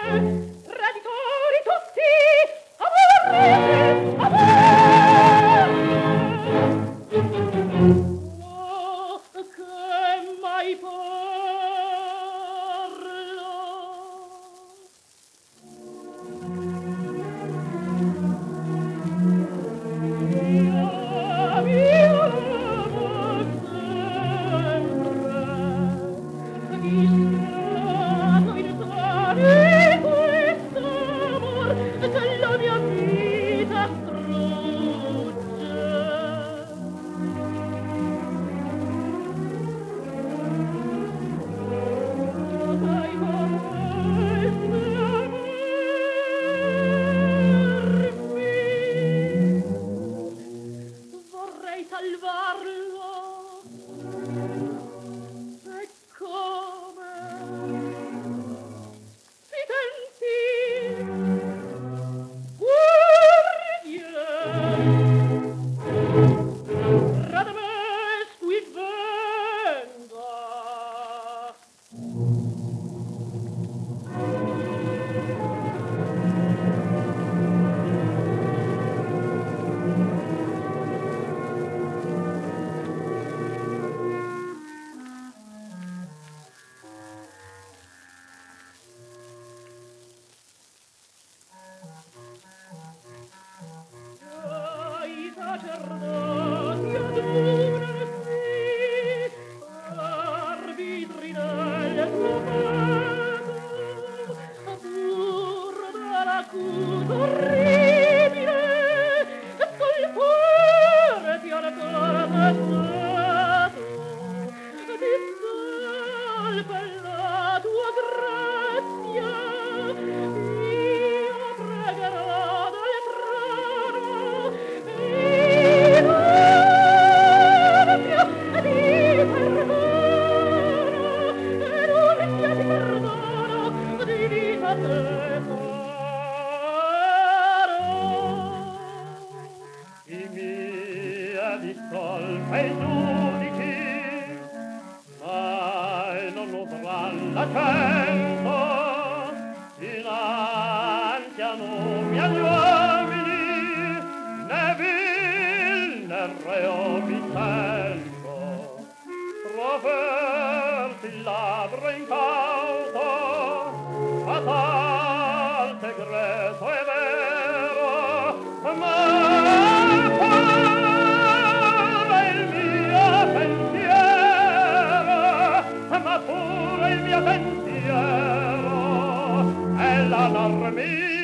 raditori tutti, amore, oh, che mai della mia vita strugge. Dai vorrei salvarlo. E come? Fidenti, Radamesqui venga. I sacerdoti adunano qui, arbitri del suo fato, pur dall'accusa orribile, sul cuore ti ho accordato, discolpa la tua grazia, io pregherò dal trono, i mia discolpa i giudici, mai non udran l'accento dinanzi a numi agli uomini, né vil né reo mi sento, proferti il labbro incauto, fatal segreto è vero, ma pure il mio pensiero, ma pure il mio pensiero è la norma